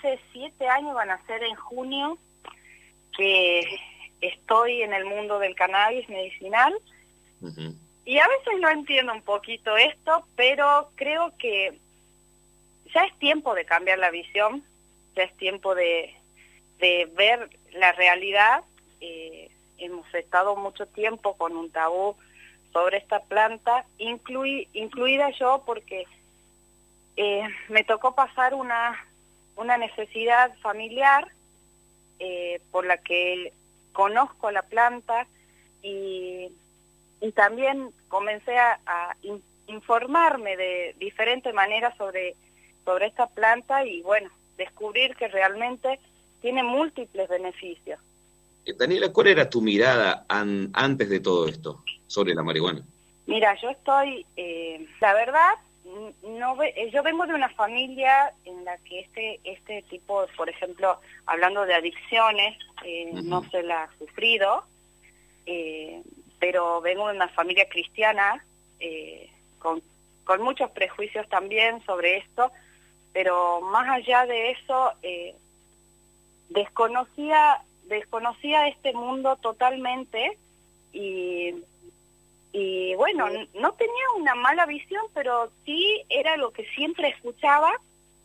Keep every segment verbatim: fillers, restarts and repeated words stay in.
hace siete años, van a ser en junio, que estoy en el mundo del cannabis medicinal. Uh-huh. Y a veces no entiendo un poquito esto, pero creo que ya es tiempo de cambiar la visión, ya es tiempo de, de ver la realidad. Eh, hemos estado mucho tiempo con un tabú sobre esta planta, inclui, incluida yo, porque eh, me tocó pasar una, una necesidad familiar eh, por la que conozco la planta y, y también comencé a, a in, informarme de diferentes maneras sobre, sobre esta planta y bueno, descubrir que realmente tiene múltiples beneficios. Daniela, ¿cuál era tu mirada an, antes de todo esto sobre la marihuana? Mira, yo estoy, eh, la verdad, no ve, yo vengo de una familia en la que este este tipo, por ejemplo, hablando de adicciones, eh, uh-huh. no se la ha sufrido, eh, pero vengo de una familia cristiana eh, con, con muchos prejuicios también sobre esto, pero más allá de eso, eh, desconocía desconocía este mundo totalmente y, y bueno, no tenía una mala visión, pero sí era lo que siempre escuchaba,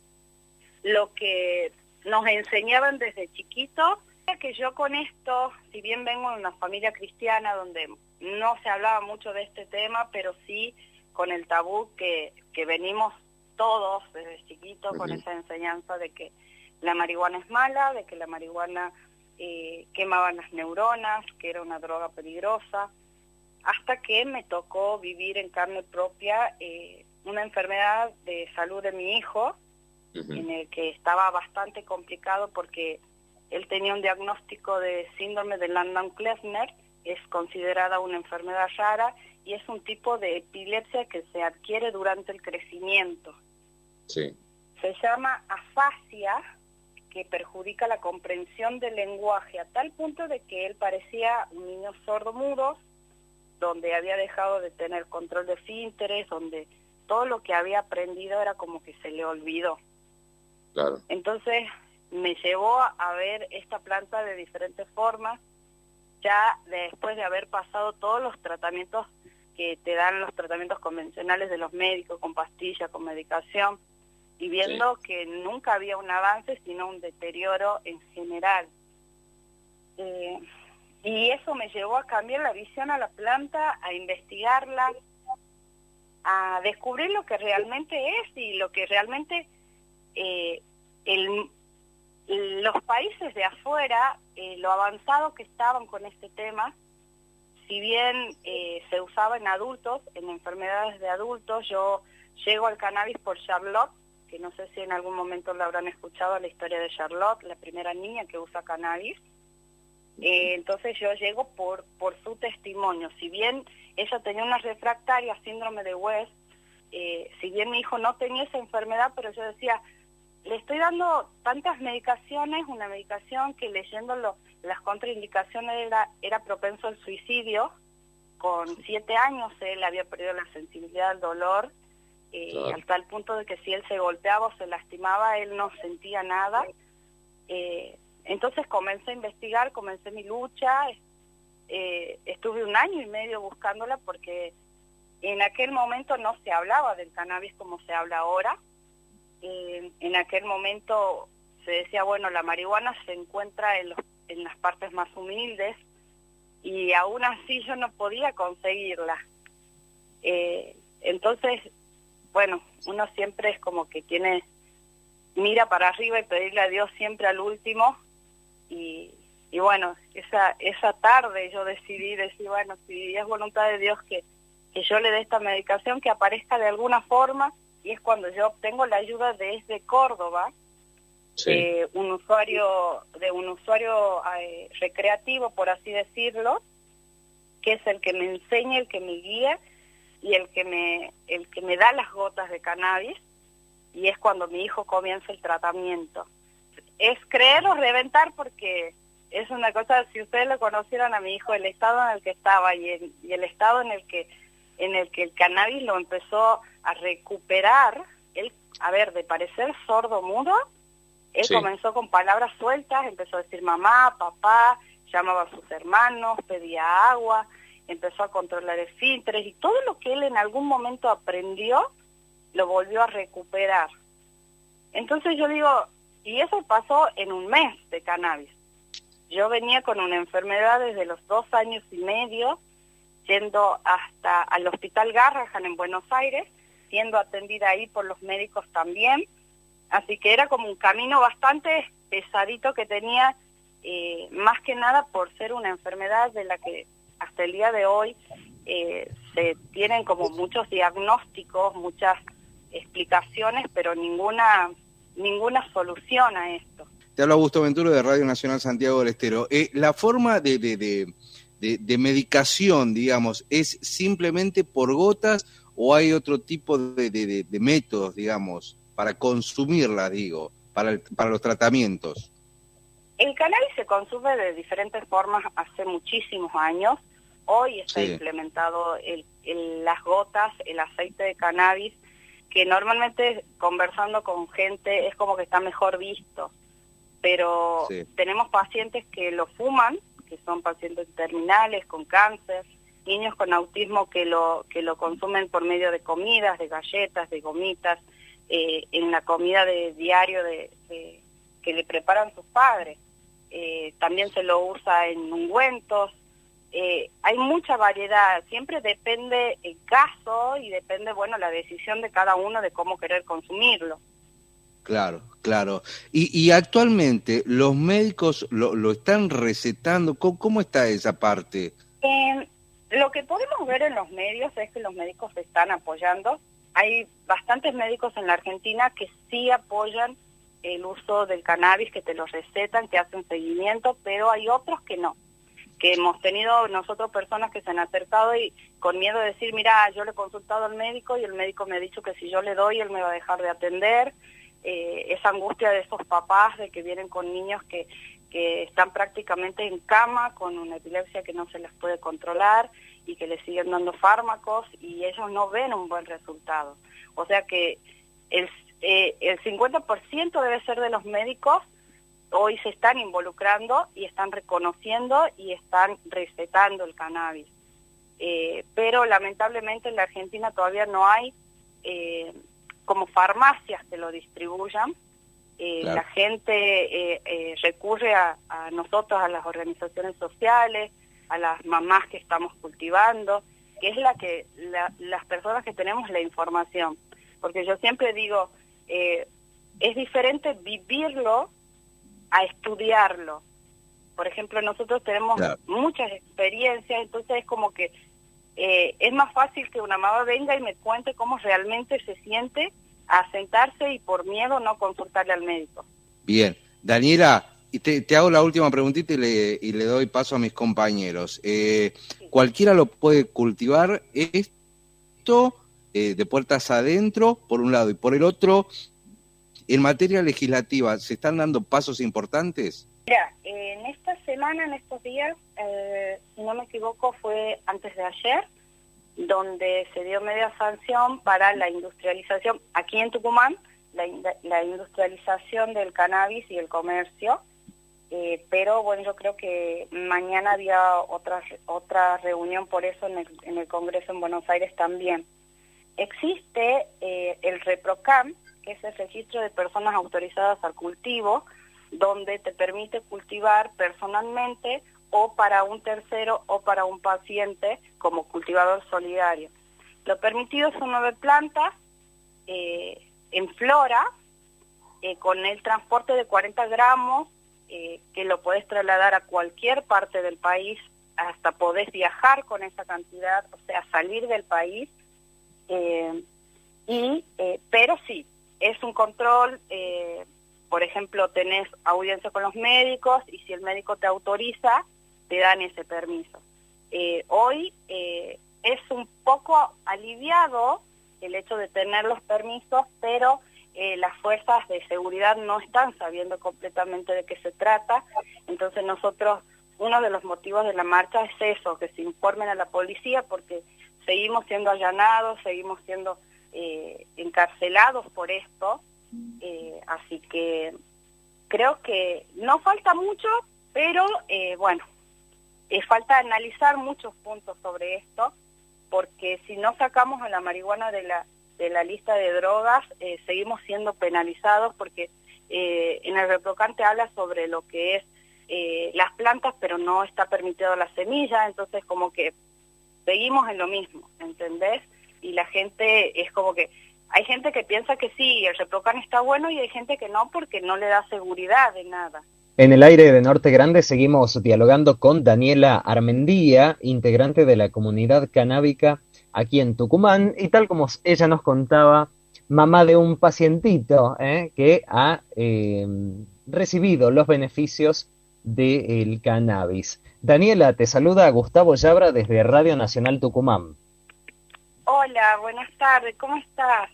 lo que nos enseñaban desde chiquito, que yo con esto, si bien vengo de una familia cristiana donde no se hablaba mucho de este tema, pero sí con el tabú que, que venimos todos desde chiquitos con esa enseñanza de que la marihuana es mala, de que la marihuana eh, quemaban las neuronas, que era una droga peligrosa, hasta que me tocó vivir en carne propia eh, una enfermedad de salud de mi hijo, uh-huh. en el que estaba bastante complicado porque él tenía un diagnóstico de síndrome de Landau-Kleffner, es considerada una enfermedad rara y es un tipo de epilepsia que se adquiere durante el crecimiento. Sí. Se llama afasia, que perjudica la comprensión del lenguaje a tal punto de que él parecía un niño sordo-mudo, donde había dejado de tener control de esfínteres, donde todo lo que había aprendido era como que se le olvidó. Claro. Entonces me llevó a ver esta planta de diferentes formas, ya después de haber pasado todos los tratamientos que te dan los tratamientos convencionales de los médicos, con pastillas, con medicación, y viendo sí. que nunca había un avance, sino un deterioro en general. Eh, y eso me llevó a cambiar la visión a la planta, a investigarla, a descubrir lo que realmente es y lo que realmente eh, el, los países de afuera, eh, lo avanzado que estaban con este tema, si bien eh, se usaba en adultos, en enfermedades de adultos, yo llego al cannabis por Charlotte, que no sé si en algún momento lo habrán escuchado, la historia de Charlotte, la primera niña que usa cannabis. Eh, entonces yo llego por por su testimonio. Si bien ella tenía una refractaria, síndrome de West, eh, si bien mi hijo no tenía esa enfermedad, pero yo decía, le estoy dando tantas medicaciones, una medicación que leyendo las contraindicaciones era, era propenso al suicidio. Con siete años él había perdido la sensibilidad al dolor, Eh, claro. al tal punto de que si él se golpeaba o se lastimaba, él no sentía nada. Eh, entonces comencé a investigar, comencé mi lucha, eh, estuve un año y medio buscándola porque en aquel momento no se hablaba del cannabis como se habla ahora. Eh, en aquel momento se decía, bueno, la marihuana se encuentra en, los, en las partes más humildes y aún así yo no podía conseguirla. Eh, entonces... Bueno, uno siempre es como que tiene, mira para arriba y pedirle a Dios siempre al último, y, y bueno, esa esa tarde yo decidí decir, bueno, si es voluntad de Dios que, que yo le dé esta medicación, que aparezca de alguna forma, y es cuando yo obtengo la ayuda desde Córdoba, sí. de un usuario, de un usuario eh, recreativo, por así decirlo, que es el que me enseña, el que me guía, y el que me el que me da las gotas de cannabis, y es cuando mi hijo comienza el tratamiento. Es creer o reventar, porque es una cosa, si ustedes lo conocieran a mi hijo, el estado en el que estaba y el, y el estado en el que en el que el cannabis lo empezó a recuperar, él, a ver, de parecer sordo mudo, Él Sí. comenzó con palabras sueltas, empezó a decir mamá, papá, llamaba a sus hermanos, pedía agua, empezó a controlar esfínteres y todo lo que él en algún momento aprendió, lo volvió a recuperar. Entonces yo digo, y eso pasó en un mes de cannabis. Yo venía con una enfermedad desde los dos años y medio, yendo hasta al Hospital Garrahan en Buenos Aires, siendo atendida ahí por los médicos también. Así que era como un camino bastante pesadito que tenía, eh, más que nada por ser una enfermedad de la que hasta el día de hoy eh, se tienen como muchos diagnósticos, muchas explicaciones, pero ninguna ninguna solución a esto. Te habla Augusto Venturo de Radio Nacional Santiago del Estero. Eh, la forma de, de, de, de, de medicación, digamos, ¿es simplemente por gotas o hay otro tipo de, de, de, de métodos, digamos, para consumirla, digo, para, el, para los tratamientos? El cannabis se consume de diferentes formas hace muchísimos años. Hoy está Sí. implementado el, el, las gotas, el aceite de cannabis, que normalmente conversando con gente es como que está mejor visto. Pero Sí. tenemos pacientes que lo fuman, que son pacientes terminales con cáncer, niños con autismo que lo que lo consumen por medio de comidas, de galletas, de gomitas, eh, en la comida de diario de, de que le preparan sus padres. Eh, también se lo usa en ungüentos. Eh, hay mucha variedad, siempre depende el caso y depende, bueno, la decisión de cada uno de cómo querer consumirlo. Claro, claro. Y, y actualmente, ¿los médicos lo, lo están recetando? ¿Cómo, cómo está esa parte? Eh, lo que podemos ver en los medios es que los médicos se están apoyando. Hay bastantes médicos en la Argentina que sí apoyan el uso del cannabis, que te lo recetan, que hacen seguimiento, pero hay otros que no. Que hemos tenido nosotros personas que se han acercado y con miedo de decir, mira, yo le he consultado al médico y el médico me ha dicho que si yo le doy, él me va a dejar de atender. Eh, esa angustia de esos papás de que vienen con niños que, que están prácticamente en cama con una epilepsia que no se les puede controlar y que les siguen dando fármacos y ellos no ven un buen resultado. O sea que el, eh, el cincuenta por ciento debe ser de los médicos hoy se están involucrando y están reconociendo y están recetando el cannabis. Eh, pero lamentablemente en la Argentina todavía no hay eh, como farmacias que lo distribuyan. Eh, Claro. La gente eh, eh, recurre a, a nosotros, a las organizaciones sociales, a las mamás que estamos cultivando, que es la que la, las personas que tenemos la información. Porque yo siempre digo, eh, es diferente vivirlo a estudiarlo. Por ejemplo, nosotros tenemos Claro. muchas experiencias, entonces es como que eh, es más fácil que una mamá venga y me cuente cómo realmente se siente a sentarse y por miedo no consultarle al médico. Bien. Daniela, y te, te hago la última preguntita y le, y le doy paso a mis compañeros. Eh, ¿Cualquiera lo puede cultivar esto eh, de puertas adentro, por un lado, y por el otro, en materia legislativa, ¿se están dando pasos importantes? Mira, en esta semana, en estos días, eh, si no me equivoco, fue antes de ayer, donde se dio media sanción para la industrialización, aquí en Tucumán, la, la industrialización del cannabis y el comercio, eh, pero bueno, yo creo que mañana había otra, otra reunión por eso en el, en el Congreso en Buenos Aires también. Existe eh, el ReproCam, que es el registro de personas autorizadas al cultivo, donde te permite cultivar personalmente o para un tercero o para un paciente como cultivador solidario. Lo permitido son nueve plantas eh, en flora, eh, con el transporte de cuarenta gramos, eh, que lo podés trasladar a cualquier parte del país, hasta podés viajar con esa cantidad, o sea, salir del país, eh, y eh, pero sí, es un control, eh, por ejemplo, tenés audiencia con los médicos y si el médico te autoriza, te dan ese permiso. Eh, hoy eh, es un poco aliviado el hecho de tener los permisos, pero eh, las fuerzas de seguridad no están sabiendo completamente de qué se trata, entonces nosotros, uno de los motivos de la marcha es eso, que se informen a la policía porque seguimos siendo allanados, seguimos siendo eh, encarcelados por esto, eh, así que creo que no falta mucho, pero eh, bueno, eh, falta analizar muchos puntos sobre esto, porque si no sacamos a la marihuana de la de la lista de drogas, eh, seguimos siendo penalizados, porque eh, en el ReproCan habla sobre lo que es eh, las plantas, pero no está permitido la semilla, entonces como que seguimos en lo mismo, ¿entendés? Y la gente es como que, hay gente que piensa que sí, el ReproCan está bueno, y hay gente que no, porque no le da seguridad de nada. En el aire de Norte Grande seguimos dialogando con Daniela Armendía, integrante de la comunidad canábica aquí en Tucumán, y tal como ella nos contaba, mamá de un pacientito ¿eh? que ha eh, recibido los beneficios del cannabis. Daniela, te saluda Gustavo Yabra desde Radio Nacional Tucumán. Hola, buenas tardes, ¿cómo estás?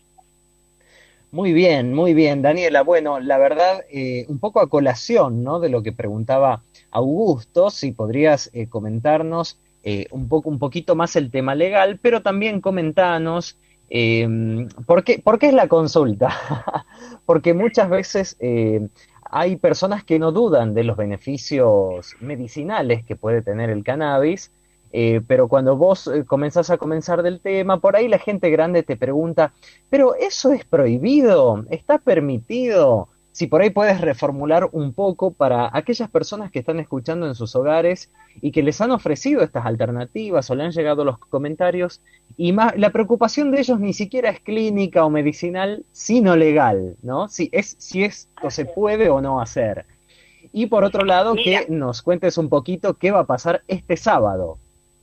Muy bien, muy bien, Daniela. Bueno, la verdad, eh, un poco a colación, ¿no?, de lo que preguntaba Augusto, si podrías eh, comentarnos eh, un poco, un poquito más el tema legal, pero también comentanos eh, ¿por qué, por qué es la consulta? Porque muchas veces eh, hay personas que no dudan de los beneficios medicinales que puede tener el cannabis. Eh, pero cuando vos eh, comenzás a comenzar del tema, por ahí la gente grande te pregunta, ¿pero eso es prohibido? ¿Está permitido? Si por ahí puedes reformular un poco para aquellas personas que están escuchando en sus hogares y que les han ofrecido estas alternativas o le han llegado los comentarios, y más, la preocupación de ellos ni siquiera es clínica o medicinal, sino legal, ¿no? Si, es, si esto se puede o no hacer. Y por otro lado, Mira. que nos cuentes un poquito qué va a pasar este sábado.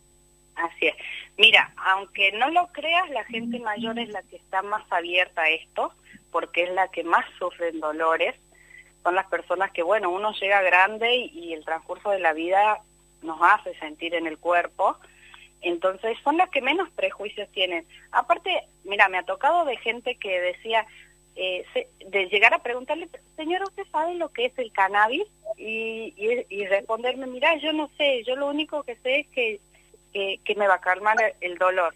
Así es. Mira, aunque no lo creas, la gente mayor es la que está más abierta a esto, porque es la que más sufre dolores. Son las personas que, bueno, uno llega grande y, y el transcurso de la vida nos hace sentir en el cuerpo. Entonces son las que menos prejuicios tienen. Aparte, mira, me ha tocado de gente que decía, eh, se, de llegar a preguntarle, señora, ¿usted sabe lo que es el cannabis? Y, y, y responderme, mira, yo no sé, yo lo único que sé es que Que, que me va a calmar el dolor.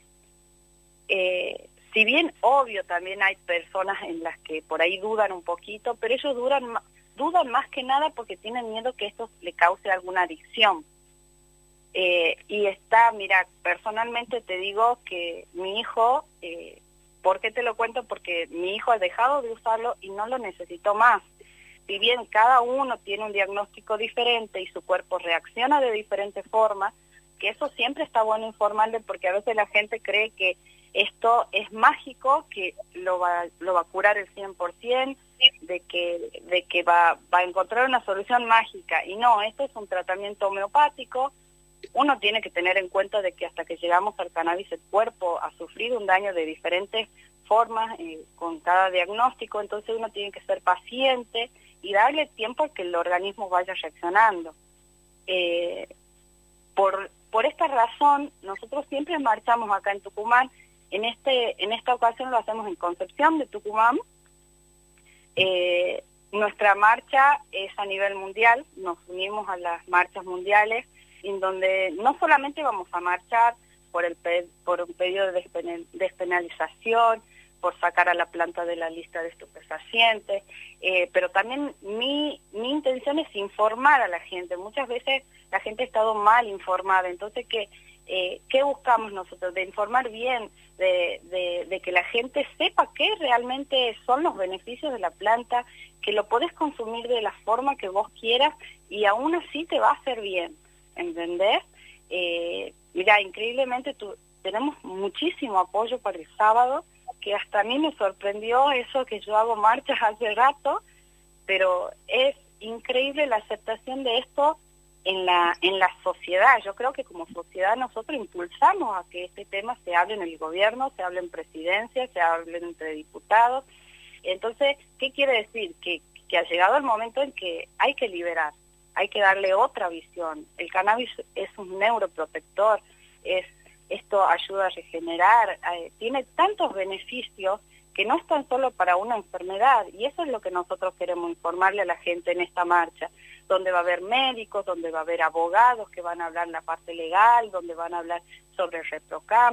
Eh, si bien obvio también hay personas en las que por ahí dudan un poquito, pero ellos dudan, dudan más que nada porque tienen miedo que esto le cause alguna adicción. Eh, y está, mira, personalmente te digo que mi hijo, eh, ¿por qué te lo cuento? Porque mi hijo ha dejado de usarlo y no lo necesitó más. Si bien cada uno tiene un diagnóstico diferente y su cuerpo reacciona de diferente forma, que eso siempre está bueno informarle, porque a veces la gente cree que esto es mágico, que lo va, lo va a curar el cien por ciento, de que, de que va, va a encontrar una solución mágica. Y no, esto es un tratamiento homeopático. Uno tiene que tener en cuenta de que hasta que llegamos al cannabis el cuerpo ha sufrido un daño de diferentes formas eh, con cada diagnóstico, entonces uno tiene que ser paciente y darle tiempo a que el organismo vaya reaccionando. Eh, por Por esta razón, nosotros siempre marchamos acá en Tucumán. En este en esta ocasión lo hacemos en Concepción de Tucumán. Eh, nuestra marcha es a nivel mundial, nos unimos a las marchas mundiales, en donde no solamente vamos a marchar por, el, por un pedido de despenalización, por sacar a la planta de la lista de estupefacientes, eh, pero también mi, mi intención es informar a la gente. Muchas veces la gente ha estado mal informada, entonces ¿qué, eh, ¿qué buscamos nosotros? De informar bien, de, de, de que la gente sepa qué realmente son los beneficios de la planta, que lo podés consumir de la forma que vos quieras y aún así te va a hacer bien, ¿entendés? Eh, mira, increíblemente tu, tenemos muchísimo apoyo para el sábado, que hasta a mí me sorprendió eso, que yo hago marchas hace rato, pero es increíble la aceptación de esto en la en la sociedad. Yo creo que como sociedad nosotros impulsamos a que este tema se hable en el gobierno, se hable en presidencia, se hable entre diputados. Entonces, ¿qué quiere decir? Que, que ha llegado el momento en que hay que liberar, hay que darle otra visión. El cannabis es un neuroprotector, es esto ayuda a regenerar, eh, tiene tantos beneficios que no es tan solo para una enfermedad, y eso es lo que nosotros queremos informarle a la gente en esta marcha, donde va a haber médicos, donde va a haber abogados que van a hablar la parte legal, donde van a hablar sobre el ReproCan.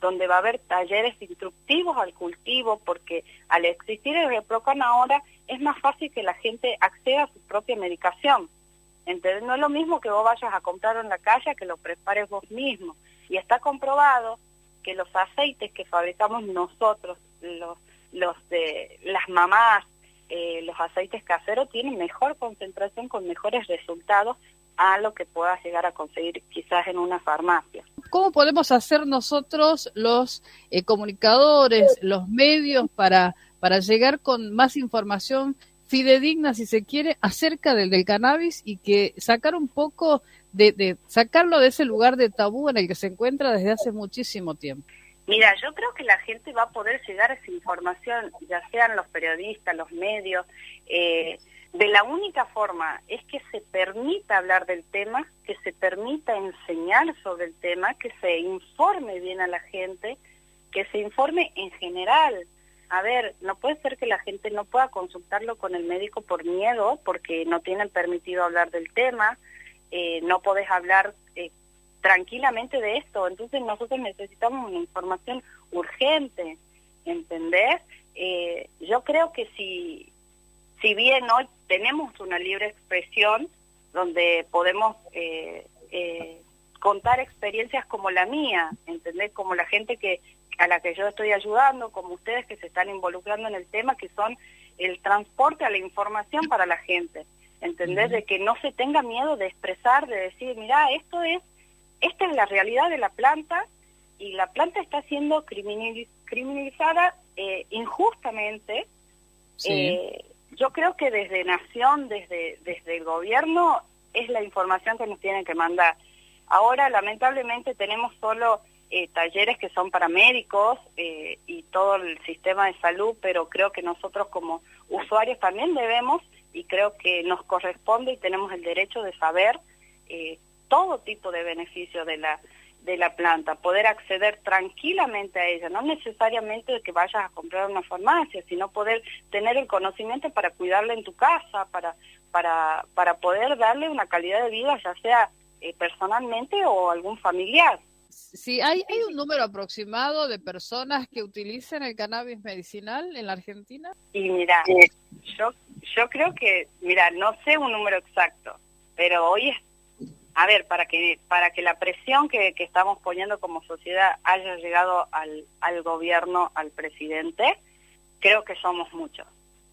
donde va a haber talleres instructivos al cultivo, porque al existir el Reprocan ahora es más fácil que la gente acceda a su propia medicación. Entonces no es lo mismo que vos vayas a comprar en la calle que lo prepares vos mismo. Y está comprobado que los aceites que fabricamos nosotros, los, los de las mamás, eh, los aceites caseros, tienen mejor concentración con mejores resultados a lo que puedas llegar a conseguir quizás en una farmacia. ¿Cómo podemos hacer nosotros los eh, comunicadores, los medios, para, para llegar con más información fidedigna, si se quiere, acerca del, del cannabis, y que sacar un poco de, de sacarlo de ese lugar de tabú en el que se encuentra desde hace muchísimo tiempo? Mira, yo creo que la gente va a poder llegar a esa información, ya sean los periodistas, los medios, eh, de la única forma es que se permita hablar del tema, que se permita enseñar sobre el tema, que se informe bien a la gente, que se informe en general. A ver, no puede ser que la gente no pueda consultarlo con el médico por miedo, porque no tienen permitido hablar del tema, eh, no podés hablar eh, tranquilamente de esto. Entonces nosotros necesitamos una información urgente, ¿entendés? Eh, yo creo que si, si bien hoy tenemos una libre expresión donde podemos eh, eh, contar experiencias como la mía, ¿entendés? Como la gente que a la que yo estoy ayudando, como ustedes que se están involucrando en el tema, que son el transporte a la información para la gente, ¿entendés? De que no se tenga miedo de expresar, de decir, mira, esto es, esta es la realidad de la planta, y la planta está siendo criminaliz criminalizada eh, injustamente. Sí. Eh, yo creo que desde Nación, desde, desde el gobierno, es la información que nos tienen que mandar. Ahora, lamentablemente, tenemos solo Eh, talleres que son para médicos eh, y todo el sistema de salud, pero creo que nosotros como usuarios también debemos, y creo que nos corresponde y tenemos el derecho de saber eh, todo tipo de beneficios de la, de la planta, poder acceder tranquilamente a ella, no necesariamente que vayas a comprar una farmacia, sino poder tener el conocimiento para cuidarla en tu casa, para, para, para poder darle una calidad de vida, ya sea eh, personalmente o algún familiar. Sí, ¿hay, ¿hay un número aproximado de personas que utilicen el cannabis medicinal en la Argentina? Y mira, yo yo creo que, mira, no sé un número exacto, pero hoy es, a ver, para que para que la presión que, que estamos poniendo como sociedad haya llegado al, al gobierno, al presidente, creo que somos muchos.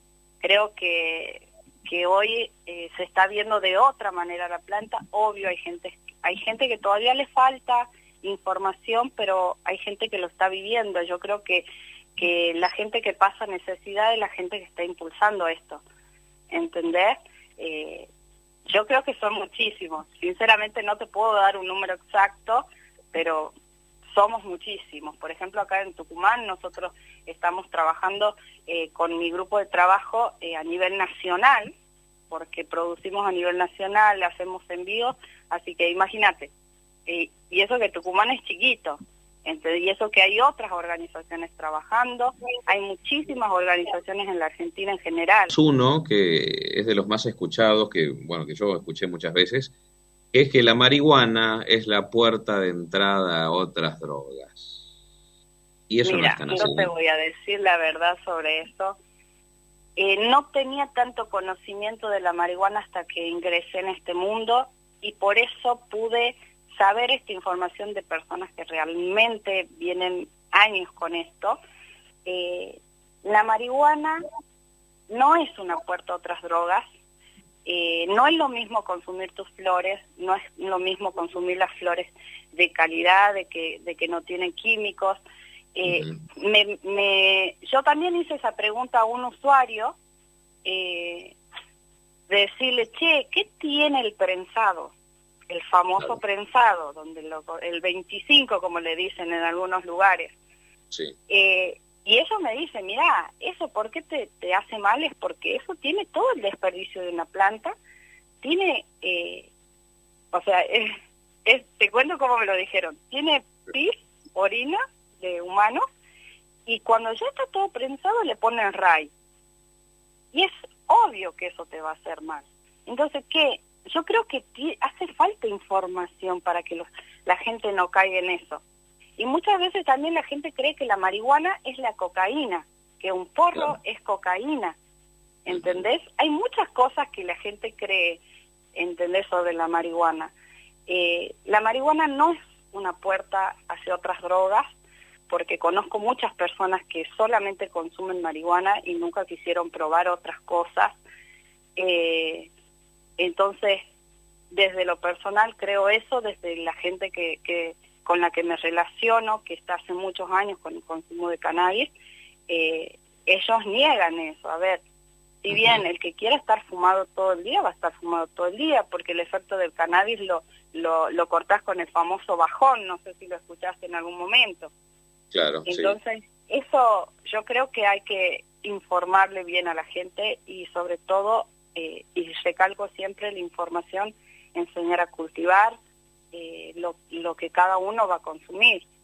Creo que, que hoy eh, se está viendo de otra manera la planta. Obvio, hay gente, hay gente que todavía le falta información, pero hay gente que lo está viviendo. Yo creo que, que la gente que pasa necesidad es la gente que está impulsando esto, ¿entendés? Eh, yo creo que son muchísimos. Sinceramente no te puedo dar un número exacto, pero somos muchísimos. Por ejemplo, acá en Tucumán nosotros estamos trabajando eh, con mi grupo de trabajo eh, a nivel nacional, porque producimos a nivel nacional, hacemos envíos, así que imagínate. Eh, y eso que Tucumán es chiquito, entonces, y eso que hay otras organizaciones trabajando, hay muchísimas organizaciones en la Argentina en general. Uno que es de los más escuchados, que bueno, que yo escuché muchas veces, es que la marihuana es la puerta de entrada a otras drogas. Y eso Mira, no es tan así. yo te voy a decir la verdad sobre eso. Eh, no tenía tanto conocimiento de la marihuana hasta que ingresé en este mundo, y por eso pude saber esta información de personas que realmente vienen años con esto. Eh, la marihuana no es una puerta a otras drogas, eh, no es lo mismo consumir tus flores, no es lo mismo consumir las flores de calidad, de que, de que no tienen químicos. Eh, uh-huh. me, me, yo también hice esa pregunta a un usuario, eh, de decirle, che, ¿qué tiene el prensado? El famoso claro. prensado, donde lo, el veinticinco, como le dicen en algunos lugares. Sí. Eh, y ellos me dicen, mira, ¿eso por qué te, te hace mal? Es porque eso tiene todo el desperdicio de una planta, tiene, eh, o sea, es, es, te cuento cómo me lo dijeron, tiene pis, orina de humanos, y cuando ya está todo prensado le ponen ray. Y es obvio que eso te va a hacer mal. Entonces, ¿qué? Yo creo que hace falta información para que los, la gente no caiga en eso. Y muchas veces también la gente cree que la marihuana es la cocaína, que un porro Claro. es cocaína, ¿entendés? Hay muchas cosas que la gente cree, ¿entendés?, sobre la marihuana. Eh, la marihuana no es una puerta hacia otras drogas, porque conozco muchas personas que solamente consumen marihuana y nunca quisieron probar otras cosas. Eh, entonces, desde lo personal creo eso, desde la gente que, que con la que me relaciono, que está hace muchos años con el consumo de cannabis, eh, ellos niegan eso. A ver, si bien el que quiera estar fumado todo el día, va a estar fumado todo el día, porque el efecto del cannabis lo, lo, lo cortás con el famoso bajón, no sé si lo escuchaste en algún momento. Claro, Entonces, sí. Eso yo creo que hay que informarle bien a la gente y sobre todo, eh, y recalco siempre la información, enseñar a cultivar eh, lo, lo que cada uno va a consumir.